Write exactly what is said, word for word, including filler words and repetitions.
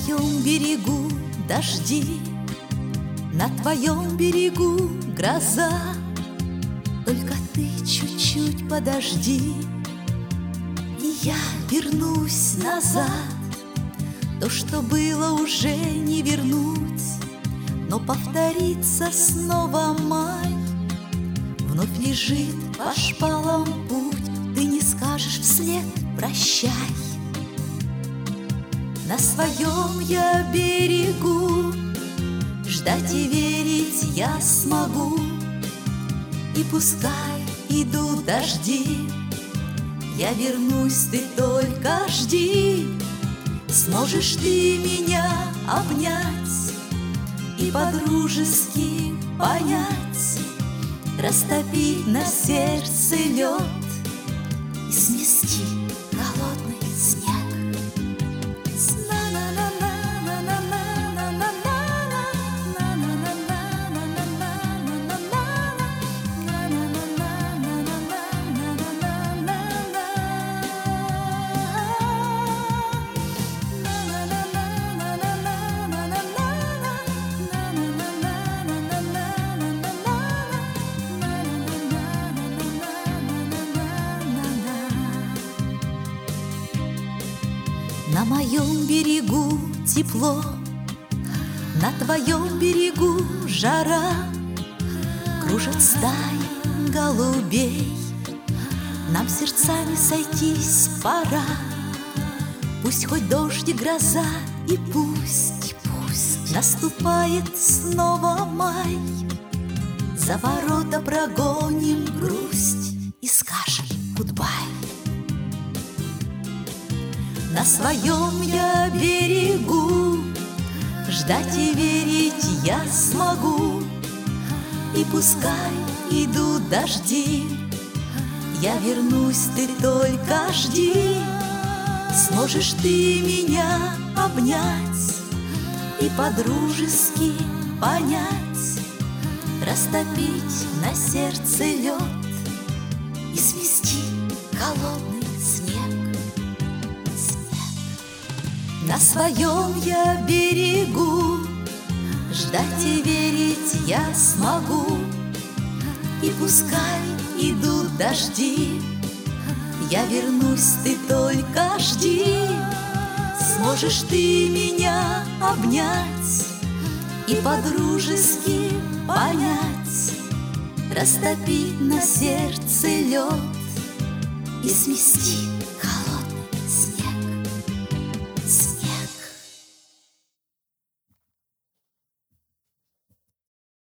моем берегу дожди, на твоем берегу гроза. Только ты чуть-чуть подожди, и я вернусь назад. То, что было, уже не вернуть, но повторится снова май. Вновь лежит по шпалам путь, ты не скажешь вслед прощай. На своем я берегу ждать и верить я смогу. И пускай идут дожди, я вернусь, ты только жди. Сможешь ты меня обнять и по-дружески понять, растопить на сердце лед и смести холодный снег. На моем берегу тепло, на твоем берегу жара. Кружат стаи голубей, нам сердцами сойтись пора. Пусть хоть дождь и гроза, и пусть, пусть наступает снова май. За ворота прогоним грусть и скажем гудбай. На своем я берегу ждать и верить я смогу. И пускай идут дожди, я вернусь, ты только жди. Сможешь ты меня обнять и по-дружески понять, растопить на сердце лед и свести холодный снег. На своем я берегу ждать и верить я смогу. И пускай идут дожди, я вернусь, ты только жди. Сможешь ты меня обнять и по-дружески понять, растопить на сердце лед и смести